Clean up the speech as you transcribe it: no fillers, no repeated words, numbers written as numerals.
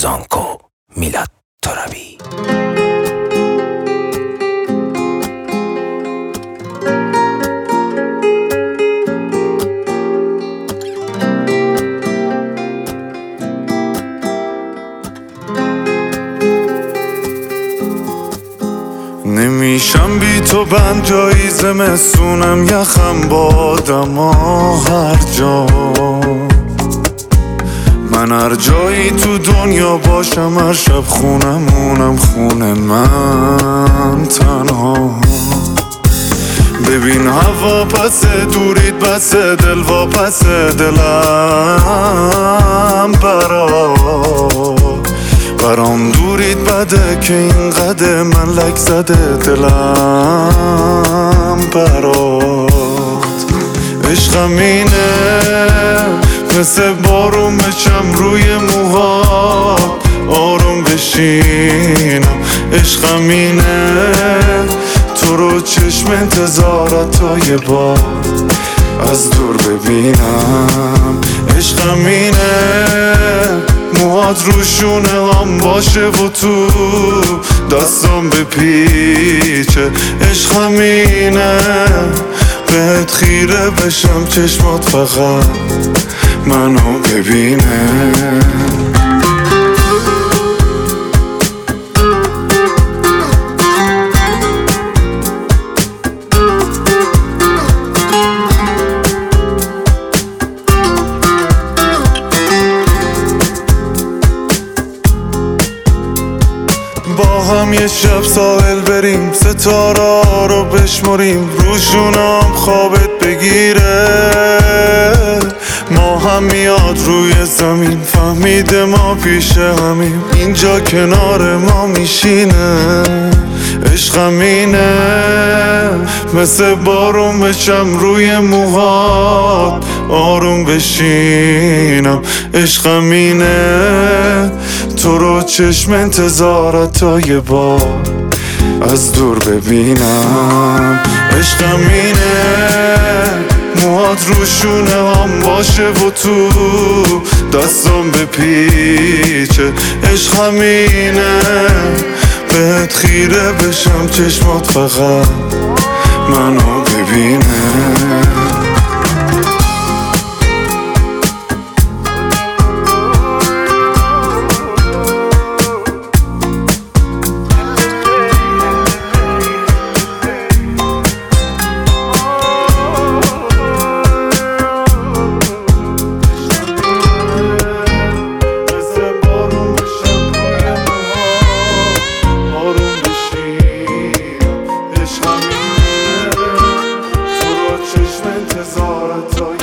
زانکو میلاد ترابی. نمیشم بی تو بند جایی زمستونم یخم بادم هر جا. من هر جایی تو دنیا باشم هر شب خونمونم خونه من تنها. ببین هوا پس دورید بس دل و پس دلم برام دورید بده که اینقدر من لک زده دلم برات. عشقم اینه مثل بارون بچم روی موها آروم بشینم. عشقم اینه تو رو چشم انتظارت تا یه بار از دور ببینم. عشقم اینه موهات روشونه هم باشه و تو دستم بپیچه. عشقم اینه بهت خیره بشم چشمات فقط منو ببینه. با هم یه شب ساحل بریم ستاره رو بشمریم روشونم خوابت بگیره. ما هم میاد روی زمین فهمیده ما پیش همیم اینجا کنار ما میشینه. عشقم اینه مثل بارون بچم روی موهات آروم بشینم. عشقم اینه تو رو چشم انتظارت تا یه بار از دور ببینم. عشقم اینه موهات روشونه هم باشه و تو دستم بپیچه. عشقم اینه بهت خیره بشم چشمات فقط منو ببینه. انتظارت تا